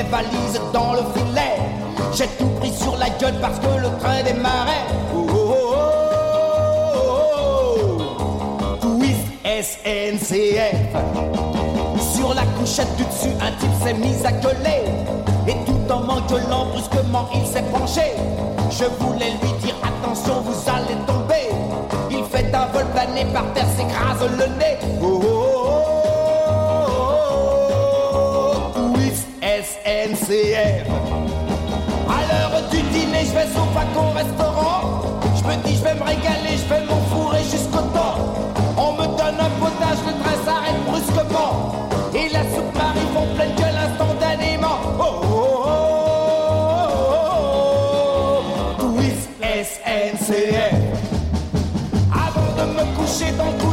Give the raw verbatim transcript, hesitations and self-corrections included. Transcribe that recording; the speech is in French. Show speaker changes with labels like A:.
A: valises dans le filet. J'ai tout pris sur la gueule parce que le train démarrait. Oh, oh, oh, oh, oh. Twist S N C F. Sur la couchette du dessus, un type s'est mis à gueuler. Et tout en m'engueulant, brusquement il s'est penché. Je voulais lui dire attention, vous allez tomber. Il fait un vol plané par terre, s'écrase le nez. Oh, oh, oh, oh. Twist S N C F. À l'heure du dîner, je vais au Faco restaurant. Je me dis, je vais me régaler, je vais m'enfourrer jusqu'au temps. On me donne un potage, le train s'arrête brusquement. Et la soupe m'arrive en pleine gueule instantanément. Oh, oh, oh, oh, oh. Twist S N C F. Avant de me coucher dans le